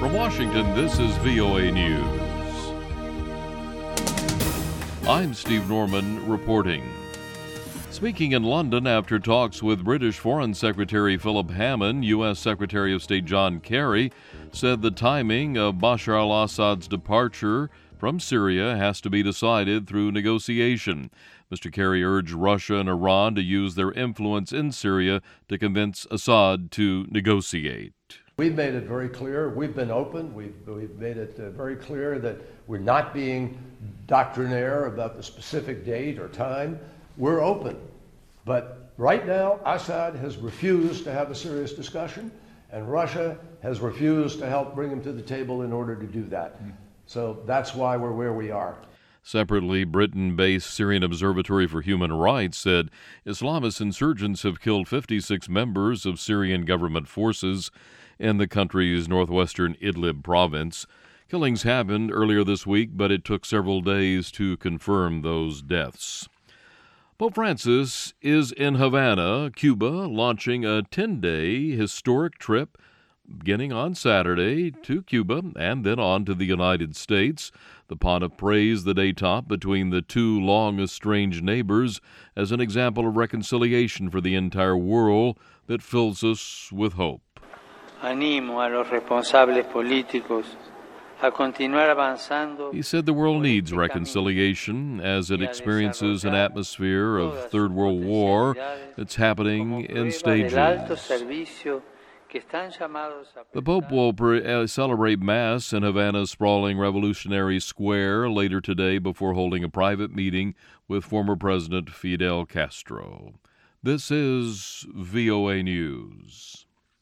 From Washington, this is VOA News. I'm Steve Norman reporting. Speaking in London after talks with British Foreign Secretary Philip Hammond, U.S. Secretary of State John Kerry said the timing of Bashar al-Assad's departure from Syria has to be decided through negotiation. Mr. Kerry urged Russia and Iran to use their influence in Syria to convince Assad to negotiate. We've made it very clear. We've been open. We've made it very clear that we're not being doctrinaire about the specific date or time. We're open. But right now, Assad has refused to have a serious discussion, and Russia has refused to help bring him to the table in order to do that. So that's why we're where we are. Separately, Britain-based Syrian Observatory for Human Rights said Islamist insurgents have killed 56 members of Syrian government forces in the country's northwestern Idlib province. Killings happened earlier this week, but it took several days to confirm those deaths. Pope Francis is in Havana, Cuba, launching a 10-day historic trip beginning on Saturday to Cuba and then on to the United States. The pontiff praised the détente between the two long-estranged neighbors as an example of reconciliation for the entire world that fills us with hope. Animo a los responsables políticos a continuar avanzando. He said the world needs reconciliation as it experiences an atmosphere of Third World War that's happening in stages. The Pope will celebrate Mass in Havana's sprawling Revolutionary Square later today before holding a private meeting with former President Fidel Castro. This is VOA News.